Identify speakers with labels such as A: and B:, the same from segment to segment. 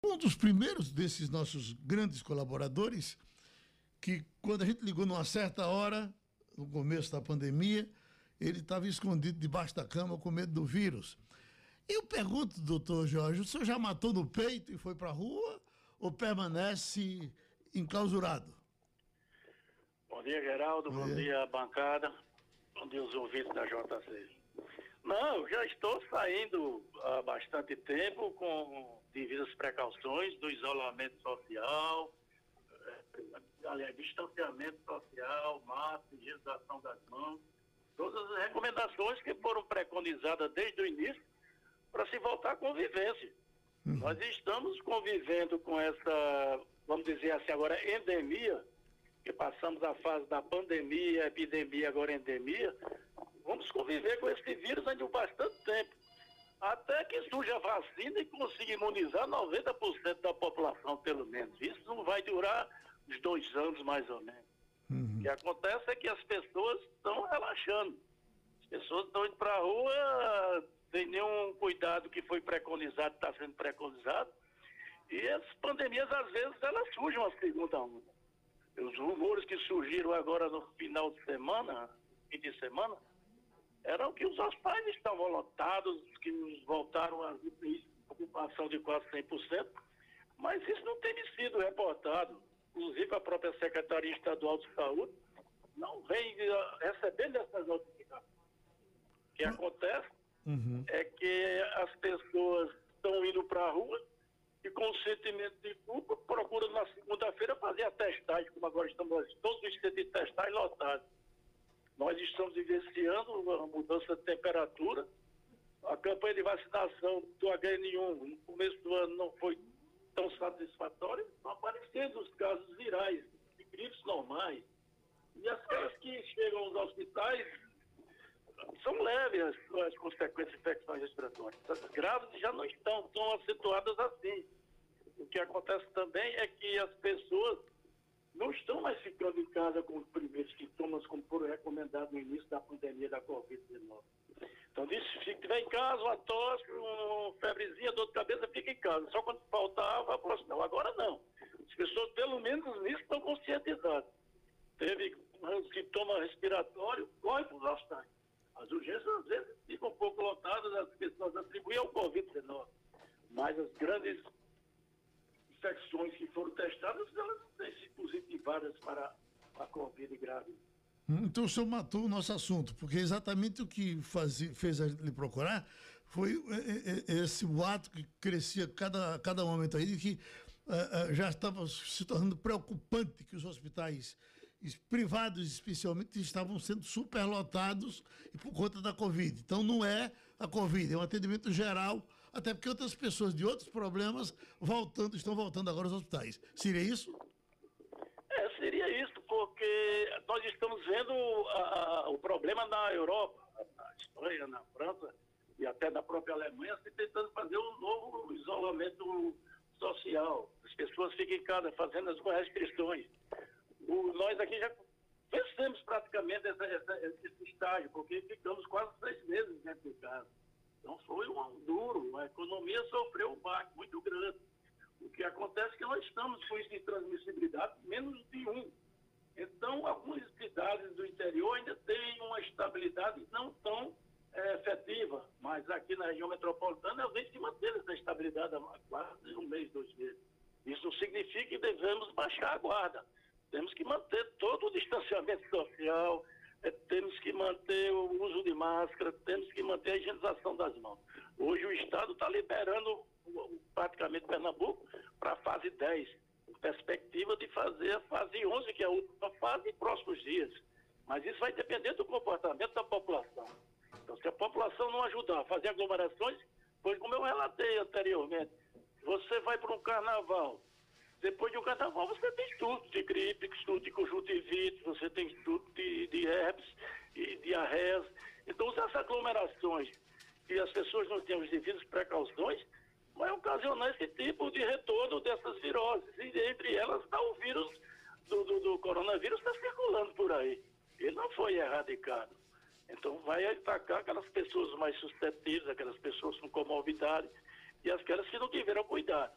A: Um dos primeiros desses nossos grandes colaboradores, que quando a gente ligou numa certa hora, no começo da pandemia, ele estava escondido debaixo da cama com medo do vírus. Eu pergunto, doutor Jorge, o senhor já matou no peito e foi para a rua ou permanece enclausurado?
B: Bom dia, Geraldo. Bom dia, bancada. Bom dia, os ouvintes da JC. Não, eu já estou saindo há bastante tempo com devidas precauções do isolamento social, aliás, distanciamento social, máscara, higienização das mãos, todas as recomendações que foram preconizadas desde o início para se voltar à convivência. Nós estamos convivendo com essa, vamos dizer assim, agora endemia, que passamos a fase da pandemia, epidemia, agora endemia. Vamos conviver com esse vírus ainda por bastante tempo, até que surja a vacina e consiga imunizar 90% da população, pelo menos. Isso não vai durar uns 2 anos, mais ou menos. O que acontece é que as pessoas estão relaxando. As pessoas estão indo para a rua sem nenhum cuidado que foi preconizado, está sendo preconizado. E as pandemias, às vezes, elas surgem uma segunda onda. Os rumores que surgiram agora no final de semana, fim de semana, eram que os hospitais estavam lotados, que voltaram a ocupação de quase 100%, mas isso não tem sido reportado. Inclusive a própria Secretaria Estadual de Saúde não vem recebendo essas notificações. O que acontece é que as pessoas estão indo para a rua e com sentimento de culpa procuram na segunda-feira fazer a testagem, como agora estamos todos os centros de testagem lotados. Nós estamos vivenciando a mudança de temperatura. A campanha de vacinação do HN1 no começo do ano não foi tão satisfatória. Estão aparecendo os casos virais, de gripes normais. E as caras que chegam aos hospitais são leves as consequências de infecções respiratórias. As graves já não estão tão acentuadas assim. O que acontece também é que as pessoas não estão mais ficando em casa com os primeiros sintomas, como foram recomendados no início da pandemia da Covid-19. Então, se tiver em casa, uma tosse, uma febrezinha, dor de cabeça, fica em casa. Só quando faltava, não. Agora não. As pessoas, pelo menos nisso, estão conscientizadas. Teve um sintoma respiratório, corre para os hospitais. As urgências, às vezes, ficam um pouco lotadas, as pessoas atribuem ao Covid-19. Mas as grandes infecções que foram testadas, elas não têm sido positivadas para a Covid grave.
A: Então o senhor matou o nosso assunto, porque exatamente o que fez ele procurar foi esse boato que crescia cada momento aí, de que já estava se tornando preocupante que os hospitais privados, especialmente, estavam sendo superlotados e por conta da Covid. Então não é a Covid, é um atendimento geral, até porque outras pessoas de outros problemas estão voltando agora aos hospitais. Seria isso?
B: Seria isso, porque nós estamos vendo o problema na Europa, na Espanha, na França e até na própria Alemanha, se tentando fazer um novo isolamento social. As pessoas ficam em casa fazendo as restrições. Nós aqui já vencemos praticamente esse estágio, porque ficamos quase 6 meses dentro de casa. Então foi um duro, a economia sofreu um baque muito grande. O que acontece é que nós estamos com índice de transmissibilidade menos de 1. Então, algumas cidades do interior ainda têm uma estabilidade não tão efetiva, mas aqui na região metropolitana eu vejo que manter essa estabilidade há quase 1 mês, 2 meses. Isso não significa que devemos baixar a guarda. Temos que manter todo o distanciamento social, temos que manter o uso de máscara, temos que manter a higienização das mãos. Hoje o Estado está liberando praticamente Pernambuco para a fase 10, com perspectiva de fazer a fase 11, que é a última fase, em próximos dias. Mas isso vai depender do comportamento da população. Então, se a população não ajudar a fazer aglomerações, pois como eu relatei anteriormente, você vai para um carnaval, depois de um carnaval você tem estudo de gripe, estudo de conjuntivite, você tem estudo de herpes e diarreias. Então, essas aglomerações e as pessoas não têm as devidas precauções, vai ocasionar esse tipo de retorno dessas viroses. E entre elas está o vírus do coronavírus, está circulando por aí. Ele não foi erradicado. Então vai atacar aquelas pessoas mais suscetíveis, aquelas pessoas com comorbidade e aquelas que não tiveram cuidado.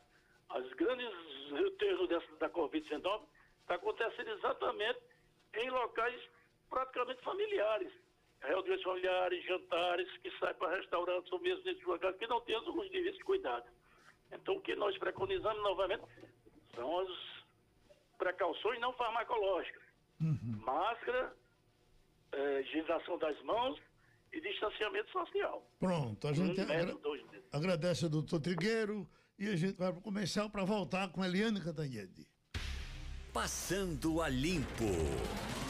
B: As grandes retornos da Covid-19 está acontecendo exatamente em locais praticamente familiares. Reuniões familiares, jantares, que saem para restaurantes ou mesmo nesses locais que não têm os devidos cuidados. Então, o que nós preconizamos novamente são as precauções não farmacológicas. Máscara, higienização das mãos e distanciamento social.
A: Pronto, a gente agradece ao doutor Trigueiro e a gente vai para o comercial para voltar com a Eliane Cantanhede.
C: Passando a Limpo.